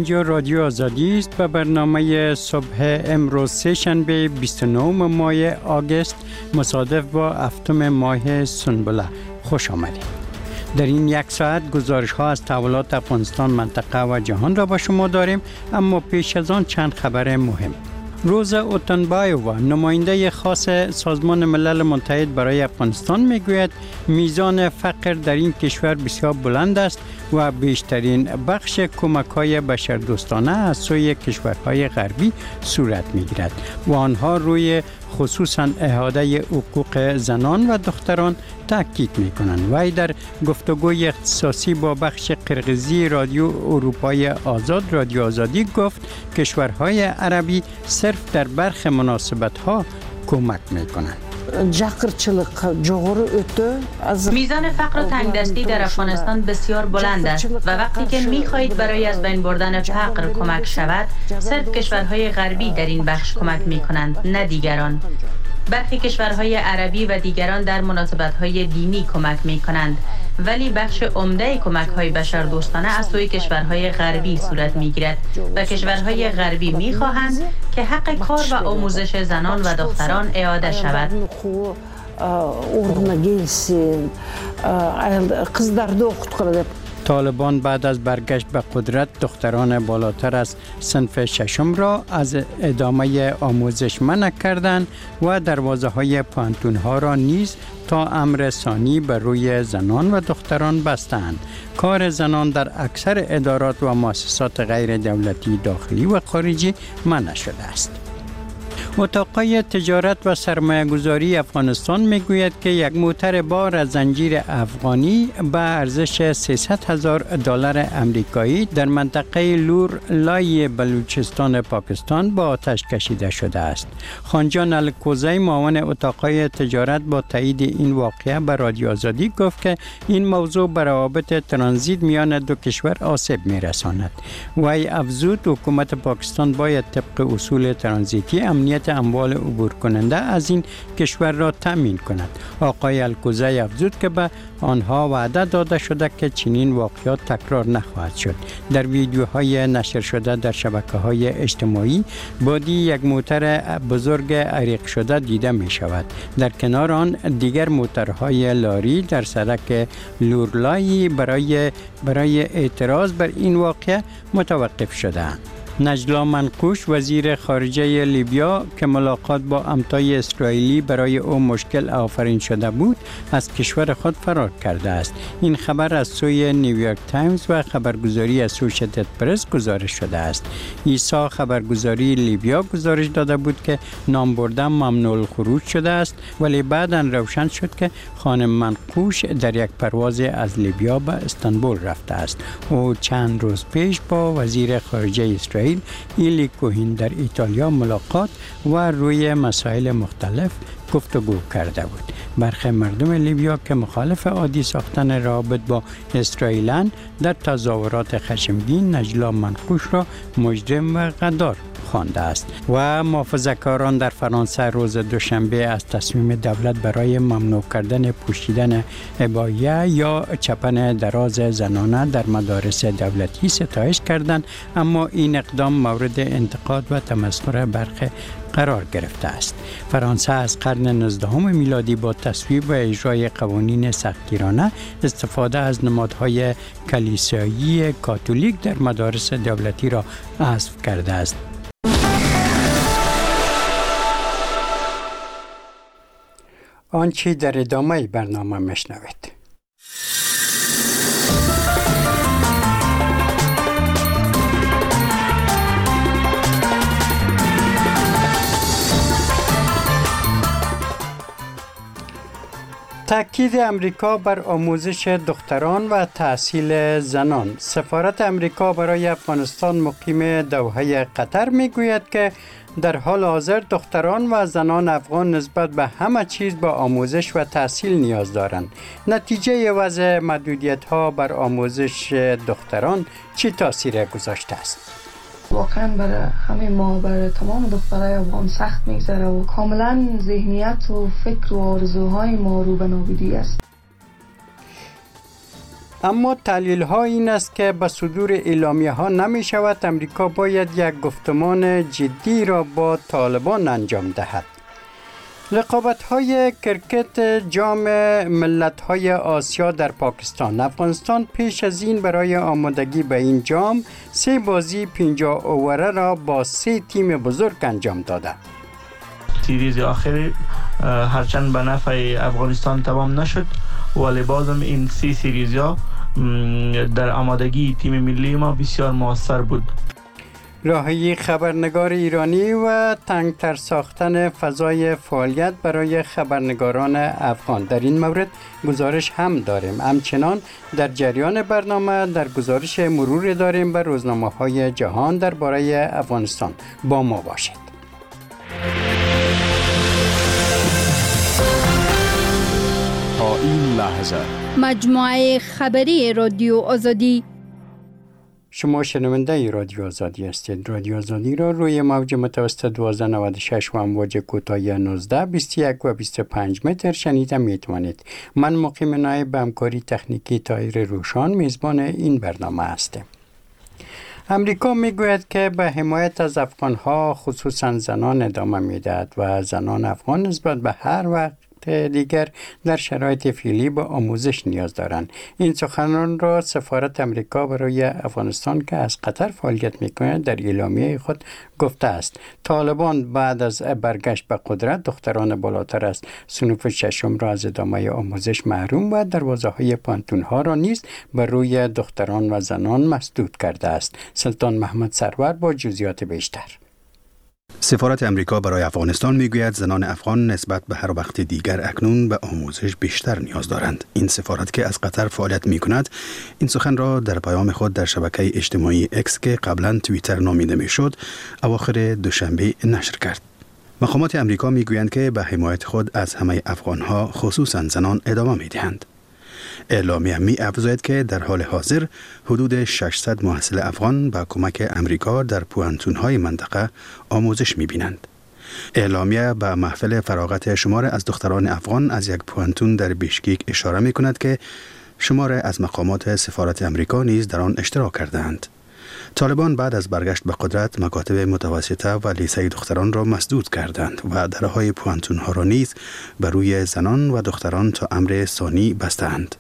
اینجا رادیو آزادی است و برنامه صبح امروز سه شنبه 29 ماه آگوست مصادف با 7 ماه سنبله. خوش آمدید. در این یک ساعت گزارش ها از تحولات افغانستان، منطقه و جهان را با شما داریم، اما پیش از آن چند خبر مهم. روزا اوتنبایووا، نماینده خاص سازمان ملل متحد برای افغانستان، میگوید میزان فقر در این کشور بسیار بلند است و بیشترین بخش کمک‌های بشردوستانه از سوی کشورهای غربی صورت می‌گیرد و آنها روی خصوصاً احاطه حقوق زنان و دختران تاکید می‌کنند. وی در گفتگوی اختصاصی با بخش قرقیزی رادیو اروپای آزاد رادیو آزادی گفت کشورهای عربی صرف در برخی مناسبت‌ها کمک می‌کنند. میزان فقر و تنگدستی در افغانستان بسیار بلند است و وقتی که می‌خواهید برای از بین بردن فقر کمک شود، صرف کشورهای غربی در این بخش کمک می‌کنند، نه دیگران. برخی کشورهای عربی و دیگران در مناسبت‌های دینی کمک می‌کنند، ولی بخش عمده کمک‌های بشردوستانه از سوی کشورهای غربی صورت می‌گیرد و کشورهای غربی می‌خواهند که حق کار و آموزش زنان و دختران اعاده شود. طالبان بعد از برگشت به قدرت دختران بالاتر از صنف ششم را از ادامه آموزش منع کردند و دروازه‌های پانتون‌ها را نیز تا امر ثانی بر روی زنان و دختران بستند. کار زنان در اکثر ادارات و مؤسسات غیر دولتی داخلی و خارجی منع شده است. اتاقای تجارت و سرمایه‌گذاری افغانستان میگوید که یک موتر بار از زنجیر افغانی به ارزش $300,000 امریکایی در منطقه لور لای بلوچستان پاکستان با آتش کشیده شده است. خانجان الکوزی، معاون اتاقای تجارت، با تایید این واقعه به رادیو آزادی گفت که این موضوع به روابط ترانزیت میان دو کشور آسیب میرساند. وی افزود حکومت پاکستان باید طبق اصول ترانزیتی امنیت اموال عبور کننده از این کشور را تأمین کند. آقای الکوزی افزود که به آنها وعده داده شده که چنین واقعات تکرار نخواهد شد. در ویدیوهای نشر شده در شبکه‌های اجتماعی بادی یک موتر بزرگ عریق شده دیده می شود. در کنار آن دیگر موترهای لاری در سرک لورلایی برای اعتراض بر این واقعه متوقف شده‌اند. نجلا منقوش، وزیر خارجه لیبیا که ملاقات با امتای اسرائیلی برای او مشکل آفرین شده بود، از کشور خود فرار کرده است. این خبر از سوی نیویورک تایمز و خبرگزاری اسوسییتد پرس گزارش شده است. ایسا خبرگزاری لیبیا گزارش داده بود که نام بردن ممنوع الخروج شده است، ولی بعداً روشن شد که خانم منقوش در یک پرواز از لیبیا به استانبول رفته است. او چند روز پیش با وزیر خارجه اسرائیل ایلی کوهین در ایتالیا ملاقات و روی مسائل مختلف گفتگو کرده بود. برخی مردم لیبیا که مخالف عادی ساختن روابط با اسرائیلند در تظاهرات خشمگین نجلا منقوش را مجرم و غدار خوانده است. و محافظه‌کاران در فرانسه روز دوشنبه از تصمیم دولت برای ممنوع کردن پوشیدن عبایه یا چپن دراز زنانه در مدارس دولتی ستایش کردند، اما این اقدام مورد انتقاد و تمسخر برخی قرار گرفته است. فرانسه از قرن 19 میلادی با تصویب و اجرای قوانین سختگیرانه استفاده از نمادهای کلیسایی کاتولیک در مدارس دولتی را حذف کرده است. آنچه در ادامه برنامه میشنوید. تأکید امریکا بر آموزش دختران و تحصیل زنان. سفارت امریکا برای افغانستان مقیم دوحه قطر میگوید که در حال حاضر دختران و زنان افغان نسبت به همه چیز با آموزش و تحصیل نیاز دارند. نتیجه وضع محدودیت‌ها بر آموزش دختران چه تاثیر گذاشته است؟ واقعا برای همه ما، برای تمام دخترای افغان سخت میگذره و کاملا ذهنیت و فکر و آرزوهای ما رو به نابودی است. اما تحلیل ها این است که به صدور اعلامیه ها نمی شود امریکا باید یک گفتمان جدی را با طالبان انجام دهد. رقابت های کرکت جام ملت های آسیا در پاکستان. افغانستان پیش از این برای آمادگی به این جام 3 بازی 50 اووره را با 3 تیم بزرگ انجام داده. سیریز آخری هرچند به نفع افغانستان تمام نشد ولی بازم این 3 سیریزها در آمادگی تیم ملی ما بسیار موثر بود. راهی خبرنگار ایرانی و تنگتر ساختن فضای فعالیت برای خبرنگاران افغان. در این مورد گزارش هم داریم. همچنان در جریان برنامه در گزارش مرور داریم به روزنامه‌های جهان درباره افغانستان. با ما باشید. تا این لحظه مجموعه خبری رادیو آزادی. شما شنونده رادیو آزادی هستید. رادیو آزادی را روی موج متوسط 1296 و امواج کوتاه 19 21 و 25 متر شنیده میتوانید. من مقیم نایب به همکاری تکنیکی طاهر روشان میزبان این برنامه هستم. امریکا میگوید که به حمایت از افغانها خصوصا زنان ادامه میدهد و زنان افغان نسبت به هر وقت دیگر در شرایط فعلی به آموزش نیاز دارند. این سخنان را سفارت امریکا برای افغانستان که از قطر فعالیت می‌کند در اعلامیه خود گفته است. طالبان بعد از برگشت به قدرت دختران بالاتر از صنف ششم را از ادامه آموزش محروم و دروازه‌های پانتون‌ها را نیز بر روی دختران و زنان مسدود کرده است. سلطان محمد سرور با جزئیات بیشتر. سفارت امریکا برای افغانستان میگوید زنان افغان نسبت به هر وقت دیگر اکنون به آموزش بیشتر نیاز دارند. این سفارت که از قطر فعالیت میکند این سخن را در پیام خود در شبکه اجتماعی اکس که قبلا توییتر نامیده میشد اواخر دوشنبه نشر کرد. مقامات امریکا میگویند که به حمایت خود از همه افغانها خصوصا زنان ادامه میدهند. اعلامیه می افزاید که در حال حاضر حدود 600 محصل افغان با کمک امریکا در پوانتون‌های منطقه آموزش می‌بینند. اعلامیه به محفل فراغت شمار از دختران افغان از یک پوانتون در بیشکیک اشاره می‌کند که شمار از مقامات سفارت امریکا نیز در آن اشتراک کردند. طالبان بعد از برگشت به قدرت مکاتب متوسطه و لیسه دختران را مسدود کردند و درهای پوانتون‌ها را نیز بر روی زنان و دختران تا امر ثانی بستند.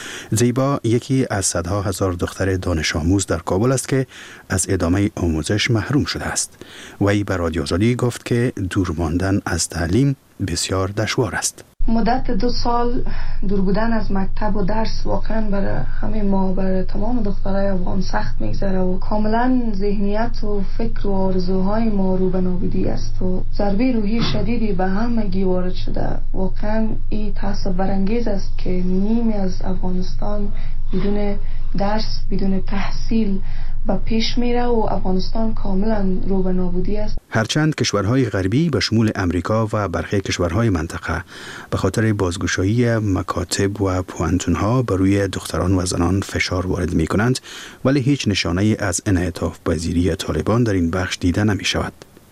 زیبا یکی از صدها هزار دختر دانش آموز در کابل است که از ادامه آموزش محروم شده است. وی به رادیو آزادی گفت که دور ماندن از تعلیم بسیار دشوار است. مدت 2 سال دور بودن از مکتب و درس واقعا برای همه ما، برای تمام دخترای افغان سخت میگذره و کاملا ذهنیت و فکر و آرزوهای ما رو به نابودی است و ضربه روحی شدیدی به همگی وارد شده. واقعا این تأسف برانگیز است که نیمی از افغانستان بدون درس، بدون تحصیل و پیش میره و افغانستان کاملا رو به نابودی است. هرچند کشورهای غربی به شمول امریکا و برخی کشورهای منطقه به خاطر بازگشایی مکاتب و پوانتون‌ها بر روی دختران و زنان فشار وارد می کنند، ولی هیچ نشانه‌ای از انعطاف پذیری طالبان در این بخش دیده نمی شود.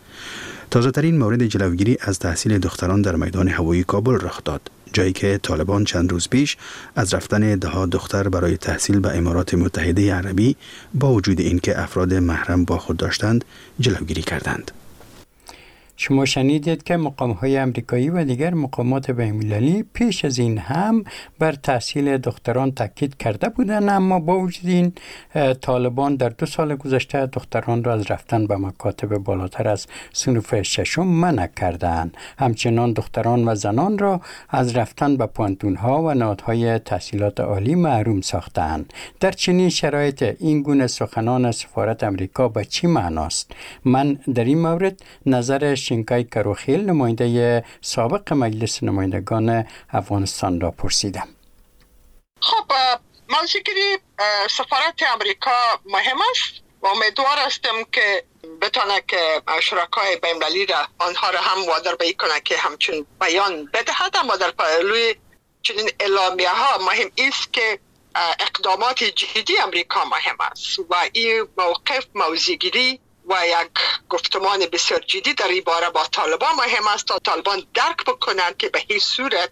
تازه ترین مورد جلوگیری از تحصیل دختران در میدان هوایی کابل رخ داد، جایی که طالبان چند روز پیش از رفتن ده‌ها دختر برای تحصیل به امارات متحده عربی با وجود اینکه افراد محرم با خود داشتند جلوگیری کردند. شما شنیدید که مقام‌های آمریکایی و دیگر مقامات بین‌المللی پیش از این هم بر تحصیل دختران تاکید کرده بودند، اما با وجود این طالبان در 2 سال گذشته دختران را از رفتن به مکاتب بالاتر از صنف ششم منع کردند. همچنان دختران و زنان را از رفتن به پانتون‌ها و نهادهای تحصیلات عالی محروم ساختند. در چنین شرایط این گونه سخنان سفارت آمریکا به چی معناست؟ من در این مورد نظر شینکای کروخیل نماینده سابق مجلس نمایندگان افغانستان را پرسیدم. خب موضوعگیری سفارت امریکا مهم است و امیدوار هستم که بتونه که شرکای بین‌المللی را آنها را هم وادار به کنه که همچون بیان بدهد، اما در پهلوی چنین اعلامیه ها مهم است که اقدامات جدی امریکا مهم است و این موقف موضوعگیری و یک گفتمان بسیار جدی در این باره با طالبان مهم است تا طالبان درک بکنند که به هیچ صورت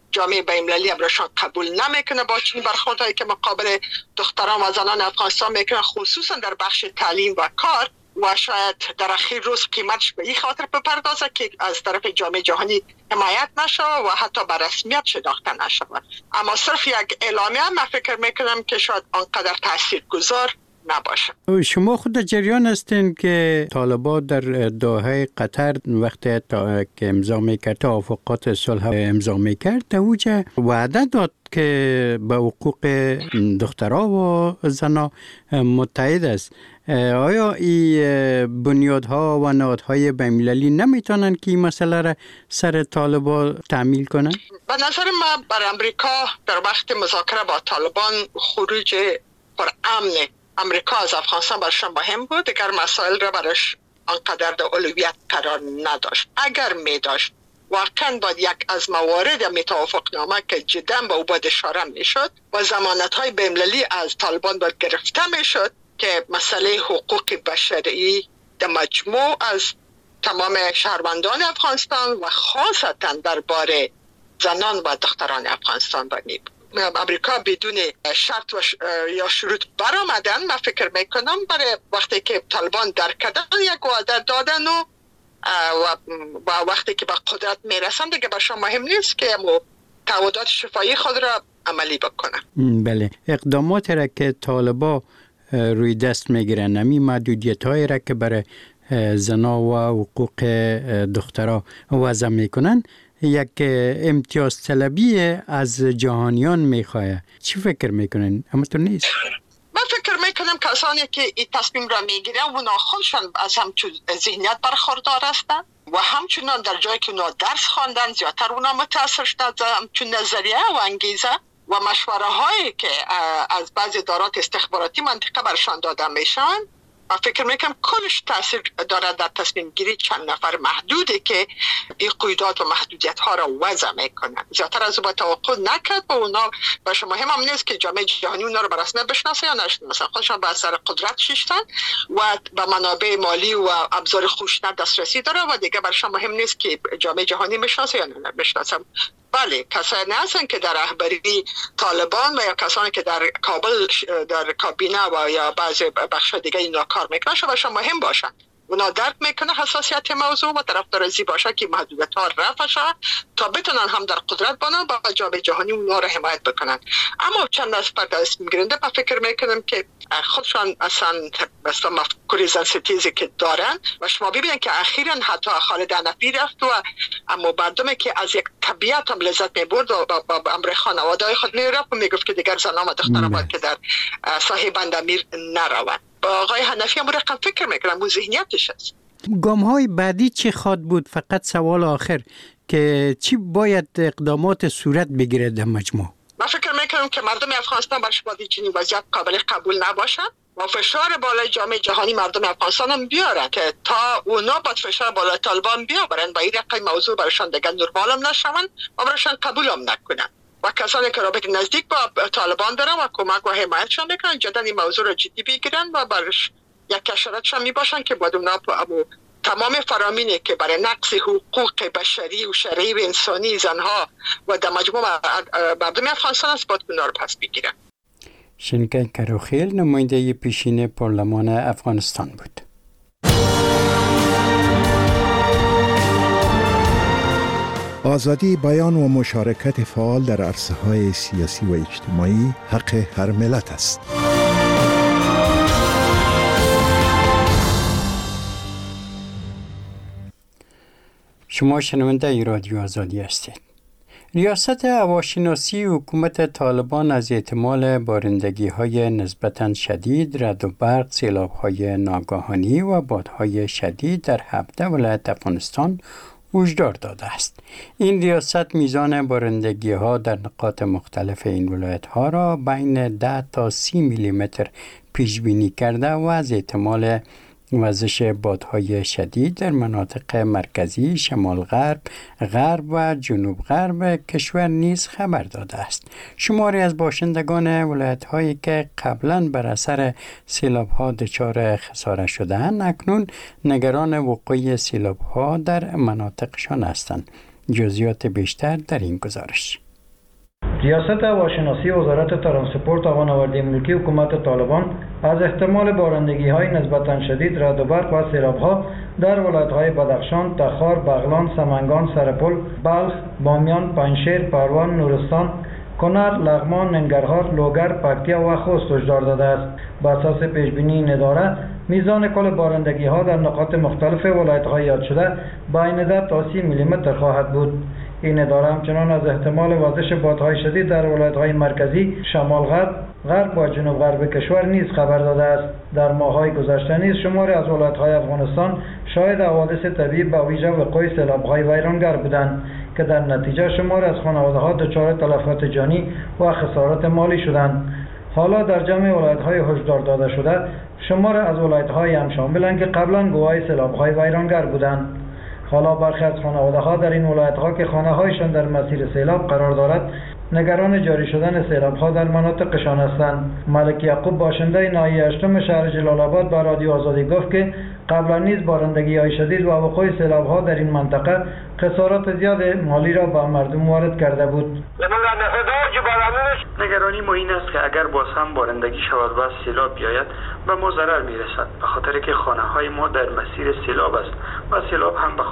جامعه بین‌المللی برایشان قبول نمیکنه با چنین برخوردهایی که مقابل دختران و زنان افغانستان میکنه، خصوصا در بخش تعلیم و کار، و شاید در اخیر روز قیمتش به این خاطر بپردازه که از طرف جامعه جهانی حمایت نشه و حتی به رسمیت شناخته نشه. اما صرف یک اعلامیه من فکر میکنم که شاید آنقدر تاثیرگذار نباشه. شما خود جریان هستین که طالبان در دوحه قطر وقتی که امضا میکرد، توافقات صلح امضا میکرد، اوجه وعده داد که به حقوق دخترها و زنها متحد است. آیا این بنیادها و نهادهای بین‌المللی نمیتونن که این مسئله را سر طالبان تعمیل کنن؟ به نظر من بر امریکا در وقت مذاکره با طالبان خروج پرامن امریکا از افغانستان برشان مهم بود. دیگر مسائل را برش آنقدر در اولویت قرار نداشت. اگر می داشت واقعا باید یک از موارد می توافقنامه که جدا به او باید اشاره می شد و ضمانت‌های بین‌المللی از طالبان باید گرفته می شد که مسئله حقوق بشری در مجموع از تمام شهروندان افغانستان و خاصتا درباره زنان و دختران افغانستان باید امریکا بدون شرط یا شروط برآمدن. من فکر میکنم برای وقتی که طالبان در کردن یک وعده دادن و وقتی که به قدرت میرسن دیگه برشان مهم نیست که تعهدات شفاهی خود را عملی بکنن. بله، اقدامات را که طالبان روی دست میگیرن، نمی محدودیت هایی را که برای زنا و حقوق دخترها وضع میکنن، یک امتیاز طلبی از جهانیان میخواه. چی فکر میکنن؟ اما تو نیست. من فکر میکنم کسانی که این تصمیم را میگیرن اونا خودشان از همچون ذهنیت برخوردار هستند و همچنان در جایی که اونا درس خواندن زیادتر اونا متاثر شدن همچون نظریه و انگیزه و مشوره هایی که از بعضی ادارات استخباراتی منطقه برشان داده میشن. من فکر میکنم کلش تاثیر داره در تصمیم گیری چند نفر محدوده که این قیودات و محدودیت ها را وضع میکنن. زیادتر از او با توقع نکرد و اونا باشه. مهم هم نیست که جامعه جهانی اونا رو برسنه بشناسه یا نشناسه، خودشان به اثر قدرت شیشتن و به منابع مالی و ابزار خوشنر دسترسی داره و دیگه برشان مهم نیست که جامعه جهانی میشناسه یا نمیشناسه. بله، کسانی هستن که در رهبری طالبان و یا کسانی که در کابل در کابینه و یا بعضی بخش دیگه اینا کار میکنن شما مهم باشن. اونا درک میکنه حساسیت موضوع و طرفدار ازی باشه که محدودیت ها رفع شه تا بتونن هم در قدرت بانن با جامعه جهانی اونا را حمایت بکنن. اما چند نفر دست میگیرنده من فکر میکنم که خودشان اصلا مفکوری زن ستیزی که دارن و شما ببینن که اخیراً حتی خالد حنفی رفت و اما مردمی که از یک طبیعت هم لذت میبرد و با امر خانواده خود میرفت و میگفت که دیگر زنان و دختران باید که در ساحه بندامیر نروند. با آقای حنفی هم رقم فکر میکنم و ذهنیتش هست. گام های بعدی چی خواد بود؟ فقط سوال آخر که چی باید اقدامات صورت بگیره در مجموع؟ من فکر میکنم که مردم افغانستان برش باید چنین وضعیت قابل قبول نباشن و فشار بالای جامعه جهانی مردم افغانستان هم بیارن که تا اونا باید فشار بالای طالبان بیارن و این رقم موضوع برشان دیگه نرمال هم نشون و برشان قبول هم نکنن و کسانی که رابطه نزدیک با طالبان دارن و کمک و حمایتشان میکنن جدا این موضوع را جدی بگیرن و برش یک کشورتشان میباشن که باید اونا تمام فرامینی که برای نقض حقوق بشری و شرعی و انسانی زنها و در مجموع مردم افغانستان است باید اونا رو پس بگیرن. شنکن کروخیل نماینده پیشین پارلمان افغانستان بود. آزادی بیان و مشارکت فعال در عرصه‌های سیاسی و اجتماعی حق هر ملت است. شما شنونده رادیو آزادی هستید. ریاست هواشناسی حکومت طالبان از احتمال بارندگی‌های نسبتاً شدید، رعد و برق، سیلاب‌های ناگهانی و بادهای شدید در 17 ولایت افغانستان هشدار داده است. این ریاست میزان بارندگی‌ها در نقاط مختلف این ولایت‌ها را بین 10 تا 30 میلیمتر پیش بینی کرده و از احتمال وزش بادهای شدید در مناطق مرکزی، شمال غرب، غرب و جنوب غرب کشور نیز خبر داده است. شماری از باشندگان ولایت‌هایی که قبلاً بر اثر سیلاب‌ها دچار خسارت شده‌اند اکنون نگران وقوع سیلاب‌ها در مناطقشان هستند. جزئیات بیشتر در این گزارش. ریاست هواشناسی وزارت ترانسپورت و هوانوردی ملکی حکومت طالبان از احتمال بارندگی‌های نسبتاً شدید، رعد و برق و سیلاب‌ها در ولایت‌های بدخشان، تخار، بغلان، سمنگان، سرپل، بلخ، بامیان، پنجشیر، پروان، نورستان، کنر، لغمان، ننگرهار، لوگر، پکتیا و خوست هشدار داده است. بر اساس پیشبینی این اداره، میزان کل بارندگی‌ها در نقاط مختلف ولایت‌های یاد شده بین 10 تا 30 میلیمتر خواهد بود. این اداره همچنان از احتمال وزش بادهای شدید در ولایت‌های مرکزی، شمال غرب، غرب و جنوب غرب کشور نیز خبر داده است. در ماه‌های گذشته نیز شماری از ولایت‌های افغانستان شاهد حوادث طبیعی به ویژه وقوع سیلاب‌های ویرانگر بودند که در نتیجه شماری از خانواده‌ها دچار تلفات جانی و خسارات مالی شدند. حالا در جمع ولایت‌های هشدار داده شده، شمار از ولایت‌های هم شاملند که قبلا گواه سیلاب‌های ویرانگر بودند. حالا برخی از خانواده‌ها در این ولایت‌ها که خانه‌هایشان در مسیر سیلاب قرار دارد، نگران جاری شدن سیلاب‌ها در مناطقشان هستند. ملک یعقوب باشنده ناحیه 8 شهر جلال آباد به رادیو آزادی گفت که قبلا نیز بارندگی‌های شدید و وقوع سیلاب‌ها در این منطقه خسارات زیاد مالی را به مردم وارد کرده بود. نگرانی ما این است که اگر باز هم بارندگی شود و سیلاب بیاید به ما ضرر میرسد، به خاطر که خانه‌های ما در مسیر سیلاب است و سیلاب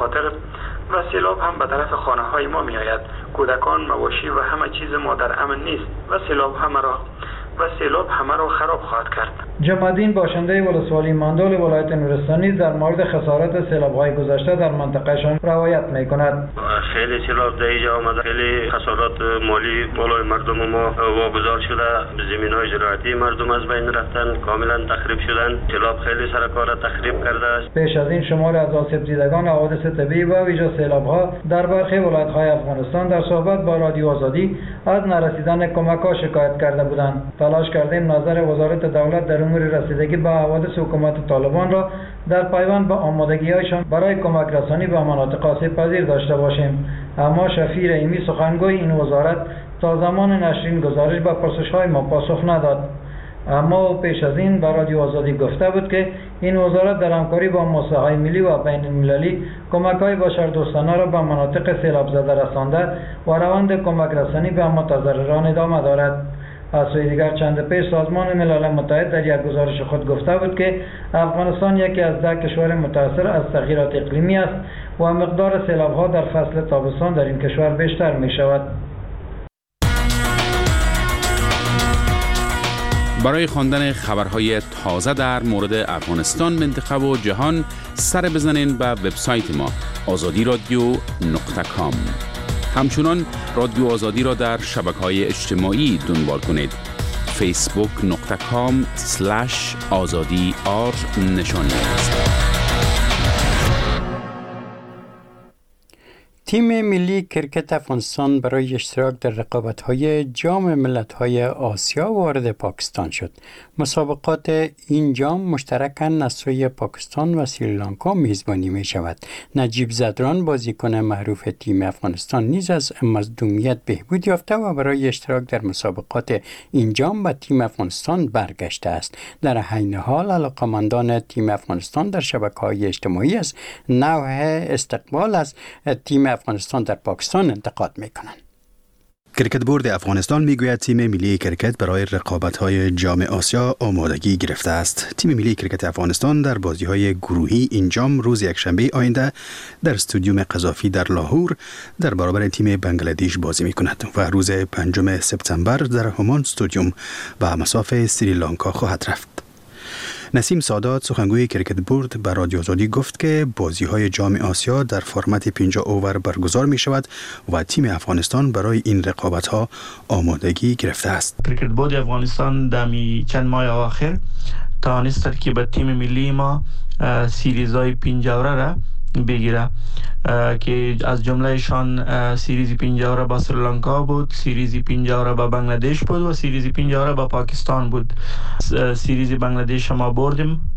هم به طرف خانه‌های ما میآید. کودکان، مواشی و همه چیز ما در امن نیست و سیلاب همه را خراب خواهد کرد. جمع‌الدین باشنده ولسوالی ماندول ولایت نورستانی در مورد خسارات سیلاب‌های گذشته در منطقه‌شان روایت می‌کند. خیلی سیلاب در اینجا آمده، خیلی خسارات مالی بالای مردم ما واگذار شده، زمین‌های زراعتی مردم از بین رفتن، کاملا تخریب شدن. سیلاب خیلی سرکار تخریب کرده است. پیش از این شماری از آسیب دیدگان حوادث طبیعی و ویژه سیلاب‌ها در برخی ولایت‌های افغانستان در صحبت با رادیو آزادی از نرسیدن کمک‌ها شکایت کرده بودند. تلاش کردیم نظر وزارت دولت در امور رسیدگی به حوادث حکومت طالبان را در پیوند به آمادگی‌هایشان برای کمک رسانی به مناطق آسیب پذیر داشته باشیم، اما شفیع رحیمی سخنگوی این وزارت تا زمان نشر این گزارش به پرسش‌های ما پاسخ نداد. اما پیش از این به رادیو آزادی گفته بود که این وزارت در همکاری با مؤسسه‌های ملی و بین‌المللی کمک‌های بشردوستانه را به مناطق سیلاب زده رسانده و روند کمک رسانی به متضرران ادامه دارد. از سوی دیگر چند پیش سازمان ملل متحد در یک گزارش خود گفته بود که افغانستان یکی از 10 کشور متاثر از تغییرات اقلیمی است و مقدار سیلاب‌ها در فصل تابستان در این کشور بیشتر می‌شود. برای خواندن خبرهای تازه در مورد افغانستان، منطقه و جهان سر بزنین به وبسایت ما azadiradio.com. همچنان رادیو آزادی را در شبکه‌های اجتماعی دنبال کنید. facebook.com/azadi_r نشانی است. تیم ملی کرکت افغانستان برای اشتراک در رقابت‌های جام ملت‌های آسیا وارد پاکستان شد. مسابقات این جام مشترکاً از سوی پاکستان و سریلانکا میزبانی می‌شود. نجیب زدران بازیکن معروف تیم افغانستان نیز از مصدومیت بهبود یافته و برای اشتراک در مسابقات این جام به تیم افغانستان برگشته است. در عین حال علاقه‌مندان تیم افغانستان در شبکه‌های اجتماعی از نوع استقبال از تیم افغانستان در پاکستان انتقاد میکنند. کرکت بورد افغانستان میگوید تیم ملی کرکت برای رقابت‌های جام آسیا آمادگی گرفته است. تیم ملی کرکت افغانستان در بازی‌های گروهی این جام روز یکشنبه آینده در استادیوم قذافی در لاهور در برابر تیم بنگلادش بازی می‌کند و روز 5 سپتامبر در همان استادیوم به مصاف سریلانکا خواهد رفت. نسیم سادات سخنگوی کرکت بورد به رادیو آزادی گفت که بازی‌های جام آسیا در فرمت 50 اوور برگزار می شود و تیم افغانستان برای این رقابت‌ها آمادگی گرفته است. کرکت بورد افغانستان در چند ماه آخر توانست که به تیم ملی ما سیریزهای 50 اوور را بگیره که از جملهشان سیریز 50 اوور با سریلانکا بود، سیریز 50 اوور با بنگلادش بود و سیریز 50 اوور با پاکستان بود. سیریز بنگلادش ما بردیم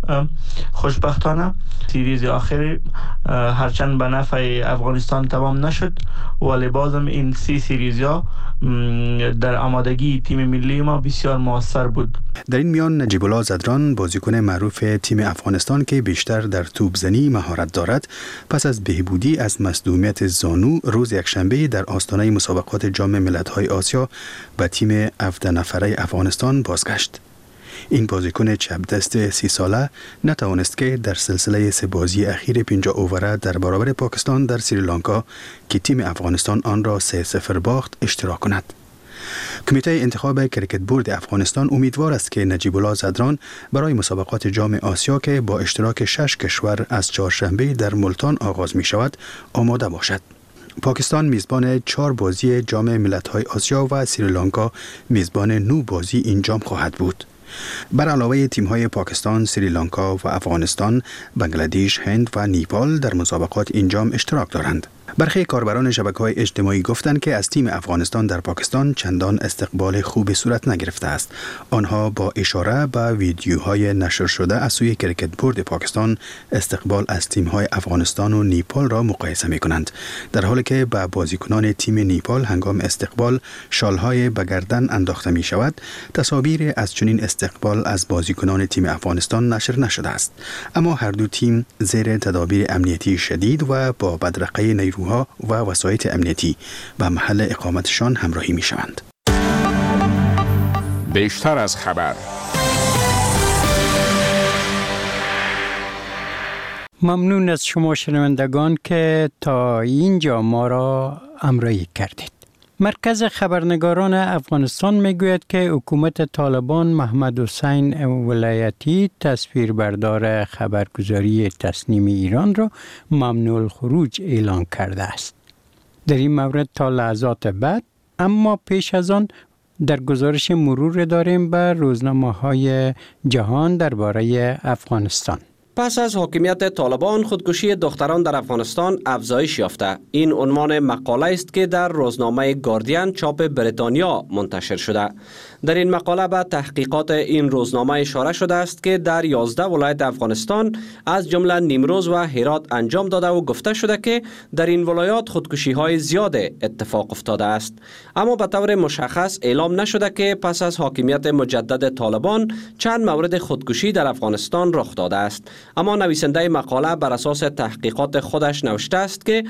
خوشبختانه سیریز آخر هرچند به نفع افغانستان تمام نشد ولی بازم این 3 سیریزها در آمادگی تیم ملی ما بسیار موثر بود. در این میان نجیب الله زدران بازیکن معروف تیم افغانستان که بیشتر در توپزنی مهارت دارد پس از بهبودی از مصدومیت زانو روز یکشنبه در آستانه مسابقات جام ملت‌های آسیا به تیم 17 نفره افغانستان بازگشت. این بازیکن چپ دست 30 ساله نتوانست که در سلسله 3 بازی اخیر 50 اووره در برابر پاکستان در سریلانکا که تیم افغانستان آن را 3-0 باخت اشتراک کند. کمیته انتخاب کریکت بورد افغانستان امیدوار است که نجیب الله زدران برای مسابقات جام آسیا که با اشتراک 6 کشور از چهارشنبه در ملتان آغاز می شود آماده باشد. پاکستان میزبان 4 بازی جام ملت‌های آسیا و سریلانکا میزبان 9 بازی این جام خواهد بود. بر علاوه تیم‌های پاکستان، سریلانکا و افغانستان، بنگلادش، هند و نیپال در مسابقات این جام اشتراک دارند. برخی کاربران شبکه‌های اجتماعی گفتند که از تیم افغانستان در پاکستان چندان استقبال خوبی صورت نگرفته است. آنها با اشاره به ویدیوهای نشر شده از سوی کریکت بورد پاکستان استقبال از تیم‌های افغانستان و نیپال را مقایسه می‌کنند، در حالی که به بازیکنان تیم نیپال هنگام استقبال شال‌های به گردن انداخته می‌شود. تصاویر از چنین استقبال از بازیکنان تیم افغانستان نشر نشده است، اما هر دو تیم زیر تدابیر امنیتی شدید و با بدرقه نیروها و وسایط امنیتی به محل اقامتشان همراهی می شوند. بیشتر از خبر. ممنون از شما شنوندگان که تا اینجا ما را همراهی کردید. مرکز خبرنگاران افغانستان میگوید که حکومت طالبان محمد حسین ولایتی تصویربردار خبرگزاری تسنیم ایران را ممنوع الخروج اعلان کرده است. در این مورد تا لحظات بعد، اما پیش از آن در گزارش مرور داریم بر روزنامه‌های جهان درباره افغانستان. پس از حاکمیت طالبان خودکشی دختران در افغانستان افزایش یافته. این عنوان مقاله است که در روزنامه گاردین چاپ بریتانیا منتشر شده. در این مقاله به تحقیقات این روزنامه اشاره شده است که در 11 ولایت افغانستان از جمله نیمروز و هرات انجام داده و گفته شده که در این ولایات خودکشی های زیاد اتفاق افتاده است، اما به طور مشخص اعلام نشده که پس از حاکمیت مجدد طالبان چند مورد خودکشی در افغانستان رخ داده است. اما نویسنده مقاله بر اساس تحقیقات خودش نوشته است که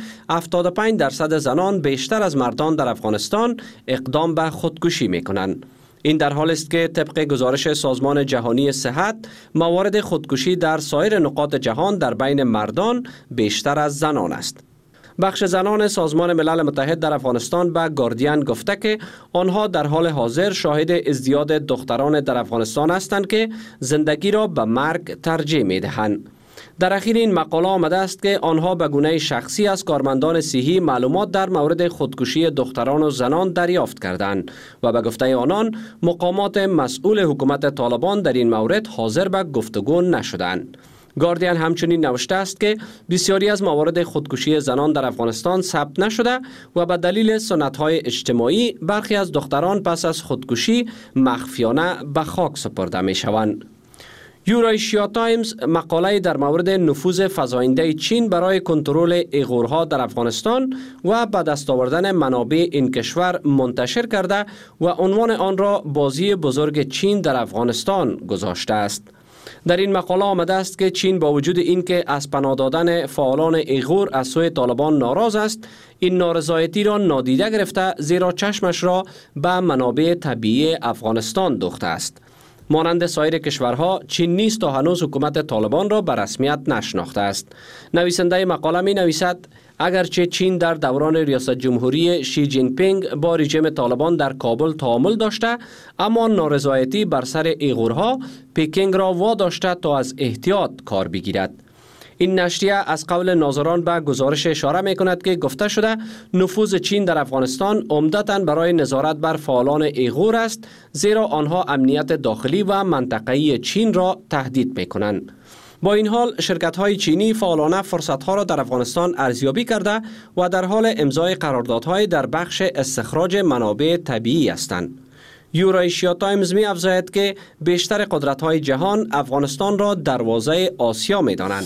75% زنان بیشتر از مردان در افغانستان اقدام به خودکشی می‌کنند. این در حال است که طبق گزارش سازمان جهانی صحت موارد خودکشی در سایر نقاط جهان در بین مردان بیشتر از زنان است. بخش زنان سازمان ملل متحد در افغانستان به گاردین گفته که آنها در حال حاضر شاهد ازدیاد دختران در افغانستان هستند که زندگی را به مرگ ترجیح می دهند. در اخیر این مقاله آمده است که آنها به گونه شخصی از کارمندان صحی معلومات در مورد خودکشی دختران و زنان دریافت کردند و به گفته آنان مقامات مسئول حکومت طالبان در این مورد حاضر به گفتگو نشدند. گاردین همچنین نوشته است که بسیاری از موارد خودکشی زنان در افغانستان ثبت نشده و به دلیل سنت‌های اجتماعی برخی از دختران پس از خودکشی مخفیانه به خاک سپرده می‌شوند. یورایشیا تایمز مقاله در مورد نفوذ فزاینده چین برای کنترل ایغورها در افغانستان و به دست آوردن منابع این کشور منتشر کرده و عنوان آن را بازی بزرگ چین در افغانستان گذاشته است. در این مقاله آمده است که چین با وجود اینکه از پناه دادن فعالان ایغور از سوی طالبان ناراض است، این نارضایتی را نادیده گرفته زیرا چشمش را به منابع طبیعی افغانستان دوخته است. مانند سایر کشورها چین نیز تا هنوز حکومت طالبان را به رسمیت نشناخته است. نویسنده مقاله می نویسد اگرچه چین در دوران ریاست جمهوری شی جین پینگ با رژیم طالبان در کابل تعامل داشته، اما نارضایتی بر سر ایغورها پکینگ را واداشته تا از احتیاط کار بگیرد. این نشریه از قول ناظران به گزارش اشاره می کند که گفته شده نفوذ چین در افغانستان عمدتاً برای نظارت بر فعالان ایغور است، زیرا آنها امنیت داخلی و منطقه‌ای چین را تهدید می کنند. با این حال شرکت‌های چینی فعالانه فرصت‌ها را در افغانستان ارزیابی کرده و در حال امضای قراردادهای در بخش استخراج منابع طبیعی هستند. یورایشیا تایمز می افزاید که بیشتر قدرت‌های جهان افغانستان را دروازه آسیا می دانند.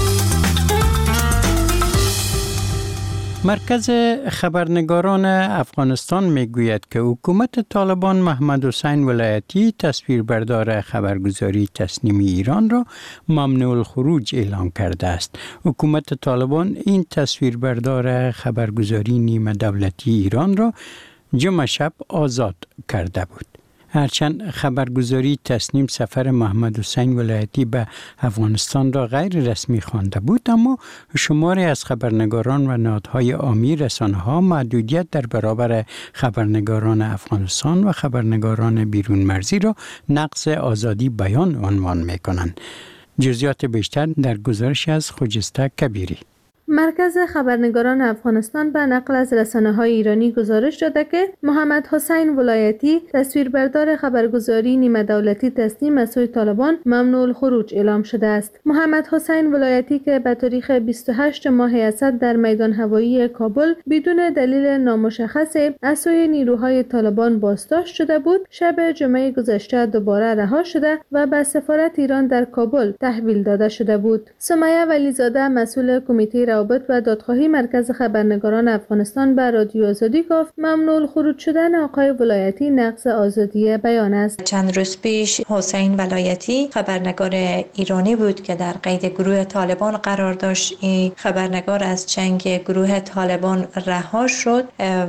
مرکز خبرنگاران افغانستان میگوید که حکومت طالبان محمد حسین ولایتی تصویربردار خبرگزاری تسنیم ایران را ممنوع الخروج اعلام کرده است. حکومت طالبان این تصویربردار خبرگزاری نیمه دولتی ایران را جمعه شب آزاد کرده بود. هرچند خبرگزاری تسنیم سفر محمد حسین ولایتی به افغانستان را غیر رسمی خوانده بود، اما شماری از خبرنگاران و نهادهای عامی رسانه‌ها محدودیت در برابر خبرنگاران افغانستان و خبرنگاران بیرون مرزی را نقض آزادی بیان عنوان می‌کنند. جزئیات بیشتر در گزارش از خجسته کبیری. مرکز خبرنگاران افغانستان به نقل از رسانه‌های ایرانی گزارش داده که محمد حسین ولایتی تصویربردار خبرگزاری نیمه دولتی تسنیم از سوی طالبان ممنوع الخروج اعلام شده است. محمد حسین ولایتی که به تاریخ 28 ماه اسد در میدان هوایی کابل بدون دلیل نامشخص از سوی نیروهای طالبان بازداشت شده بود، شب جمعه گذشته دوباره رها شده و به سفارت ایران در کابل تحویل داده شده بود. سمیه ولیزاده مسئول کمیته روابط و دادخواهی مرکز خبرنگاران افغانستان به رادیو آزادی گفت ممنوع الخروج شدن آقای ولایتی نقض آزادی بیان است. چند روز پیش حسین ولایتی خبرنگار ایرانی بود که در قید گروه طالبان قرار داشت. این خبرنگار از چنگ گروه طالبان رها شد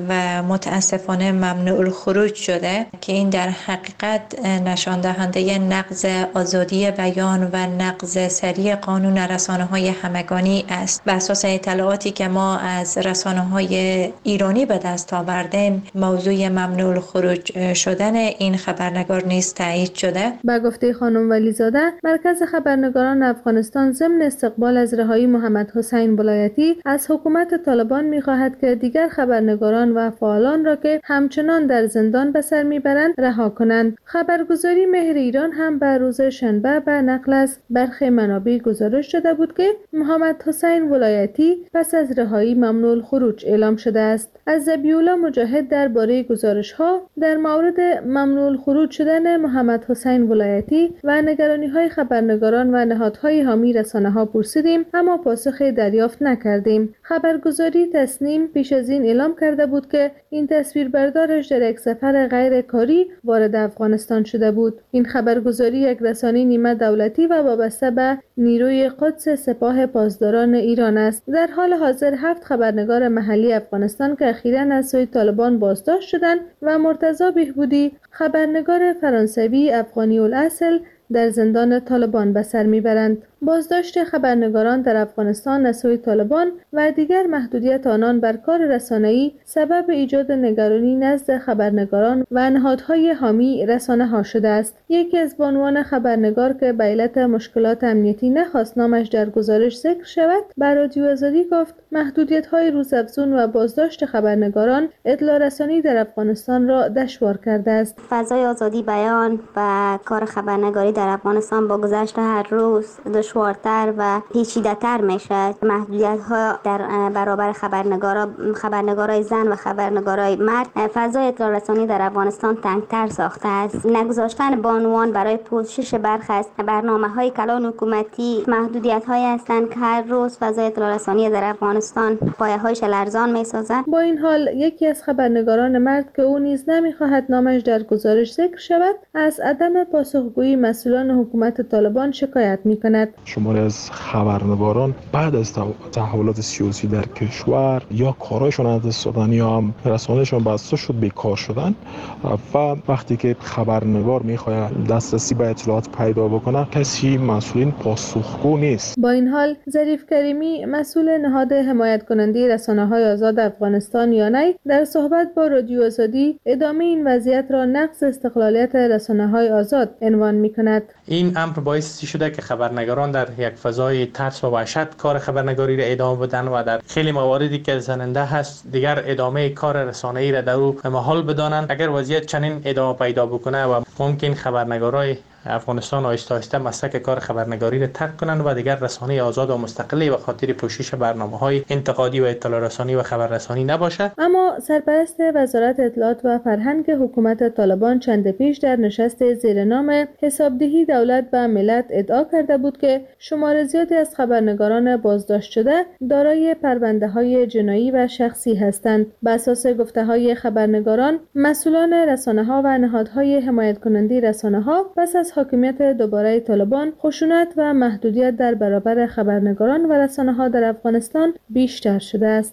و متاسفانه ممنوع الخروج شده که این در حقیقت نشان دهنده نقض آزادی بیان و نقض سریع قانون رسانه‌های همگانی است. بر اساس اطلاعاتی که ما از رسانه‌های ایرانی به دست آوردیم، موضوع ممنوع الخروج شدن این خبرنگار نیز تایید شده. با گفته خانم ولیزاده، مرکز خبرنگاران افغانستان ضمن استقبال از رهایی محمد حسین ولایتی از حکومت طالبان می‌خواهد که دیگر خبرنگاران و فعالان را که همچنان در زندان به سر میبرند رها کنند. خبرگزاری مهر ایران هم به روز شنبه به نقل از برخی منابع گزارش داده بود که محمد حسین ولایتی پس از رهایی ممنوع الخروج اعلام شده است. از ذبیح‌الله مجاهد درباره گزارش‌ها در مورد ممنوع الخروج شدن محمد حسین ولایتی و نگرانی‌های خبرنگاران و نهادهای حامی رسانه‌ها پرسیدیم، اما پاسخی دریافت نکردیم. خبرگزاری تسنیم پیش از این اعلام کرده بود که این تصویربردارش در یک سفر غیر کاری وارد افغانستان شده بود. این خبرگزاری یک رسانه نیمه دولتی و وابسته به نیروی قدس سپاه پاسداران ایران است. در حال حاضر 7 خبرنگار محلی افغانستان که اخیراً از سوی طالبان بازداشت شدند و مرتضی بهبودی خبرنگار فرانسوی افغانی الاصل در زندان طالبان به سر میبرند. بازداشت خبرنگاران در افغانستان از سوی طالبان و دیگر محدودیت آنان بر کار رسانه‌ای سبب ایجاد نگرانی نزد خبرنگاران و نهادهای حامی رسانه‌ها شده است. یکی از بانوان خبرنگار که به علت مشکلات امنیتی نخواست نامش در گزارش ذکر شود، بر رادیو آزادی گفت محدودیت‌های روزافزون و بازداشت خبرنگاران اطلاع رسانی در افغانستان را دشوار کرده است. فضای آزادی بیان و کار خبرنگاری در افغانستان با گذشت هر روز دشوارتر و پیچیده‌تر میشه. محدودیت‌ها در برابر خبرنگارای زن و خبرنگارای مرد فضای اطلاع رسانی در افغانستان تنگتر ساخته است. نگذاشتن بانوان برای پوشش برخی از برنامه‌های کلان حکومتی محدودیت‌هایی هستند که هر روز فضای اطلاع رسانی در افغانستان پایه‌هایش لرزان می‌سازد. با این حال یکی از خبرنگاران مرد که او نیز نمی‌خواهد نامش در گزارش ذکر شود، از عدم پاسخگویی مسئولان حکومت طالبان شکایت می‌کند. شماری از خبرنگاران بعد از تحولات سیاسی در کشور یا کارایشون از دست دادن یا هم رسانه‌شون بسته شد، بیکار شدن و وقتی که خبرنگار می‌خواد دسترسی به اطلاعات پیدا بکنه، کسی مسئولین پاسخگو نیست. با این حال ظریف کریمی مسئول نهاد حمایت کننده رسانه‌های آزاد افغانستان یانای در صحبت با رادیو آزادی ادامه این وضعیت را نقض استقلالیت رسانه‌های آزاد عنوان می‌کند. این امر باعث شده که خبرنگاران در یک فضای ترس و وحشت کار خبرنگاری را ادامه بدن و در خیلی مواردی که زننده هست دیگر ادامه کار رسانه‌ای را در او محال بدانند. اگر وضعیت چنین ادامه پیدا بکنه و ممکن خبرنگارای افغانستان آهسته آهسته مسلک کار خبرنگاری را ترک کنند و دیگر رسانه آزاد و مستقلی به خاطر پوشش برنامه‌های انتقادی و اطلاع رسانی و خبررسانی نباشد. اما سرپرست وزارت اطلاعات و فرهنگ حکومت طالبان چند پیش در نشست زیرنام حسابدهی دولت و ملت ادعا کرده بود که شمار زیادی از خبرنگاران بازداشت شده دارای پرونده‌های جنایی و شخصی هستند. بر اساس گفته‌های خبرنگاران، مسئولان رسانه‌ها و نهادهای حمایت کننده رسانه‌ها پس از حاکمیت دوباره طالبان خشونت و محدودیت در برابر خبرنگاران و رسانه‌ها در افغانستان بیشتر شده است.